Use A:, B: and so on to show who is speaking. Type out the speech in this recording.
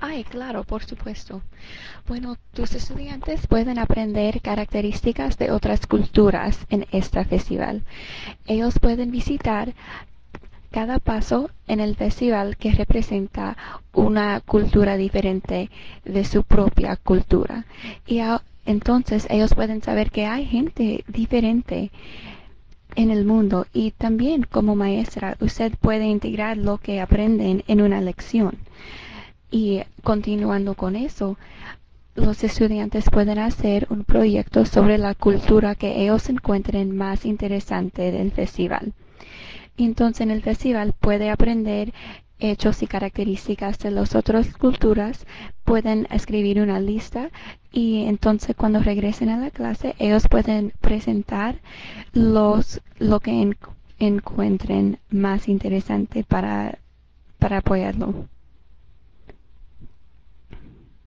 A: Ay, claro, por supuesto. Bueno, tus estudiantes pueden aprender características de otras culturas en este festival. Ellos pueden visitar cada paso en el festival que representa una cultura diferente de su propia cultura. Entonces ellos pueden saber que hay gente diferente en el mundo y también como maestra usted puede integrar lo que aprenden en una lección. Y continuando con eso, los estudiantes pueden hacer un proyecto sobre la cultura que ellos encuentren más interesante del festival. Entonces en el festival puede aprender hechos y características de las otras culturas, pueden escribir una lista y entonces cuando regresen a la clase ellos pueden presentar lo que encuentren más interesante para apoyarlo.